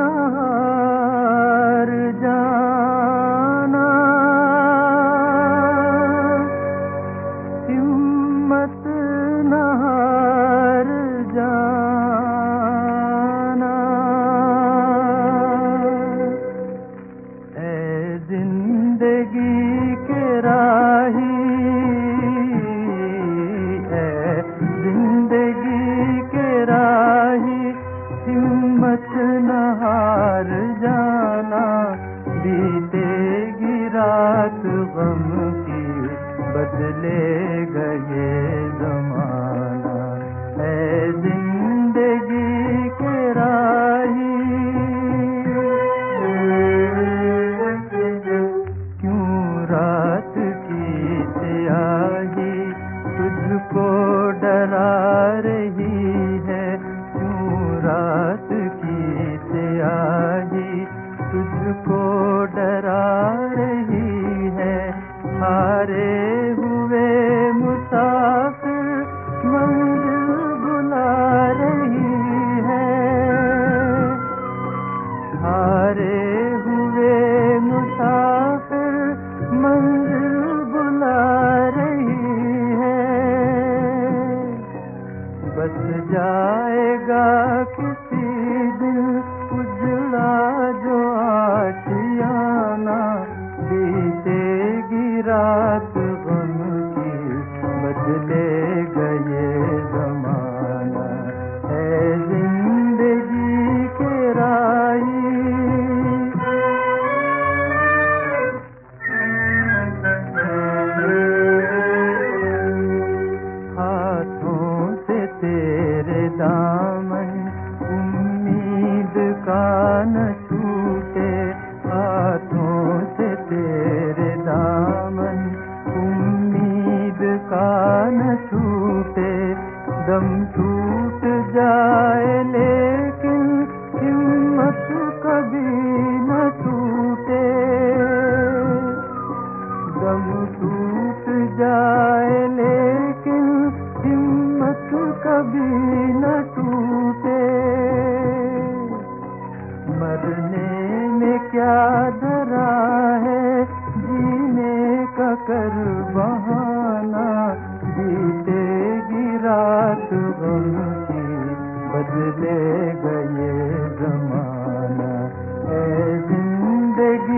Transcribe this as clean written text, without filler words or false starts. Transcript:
न हार जाना, हिम्मत न हार जाना। ऐ जिंदगी के राही, ऐ जिंदगी के राही, हिम्मत न हार जाना। बीतेगी रात गम की, बदलेगा ये ज़माना। ऐ जिंदगी के राही, क्यों रात की स्याही तुझको डरा रही है? क्यों रात की स्याही तुझको डरा रही है? हारे हुए मुसाफिर मंजिल बुला रही है। हारे हुए मुसाफिर मंजिल बुला रही है। बस जाएगा किसी दिन उजड़ा जो आशियाना। बीतेगी रात गम की, बदलेगा ये ज़माना। है जिंदगी के राही, हाथों से तेरे दामन उम्मीद का न छूटे। हाथों से तेरे दामन उम्मीद का न छूटे। दम टूट जाए लेकिन हिम्मत कभी न टूटे। दम टूट जाए लेकिन हिम्मत कभी न टूटे। मरने में क्या डरा है, जीने का कर बहाना। बीतेगी रात गम की, बदलेगा ये ज़माना। ऐ जिंदगी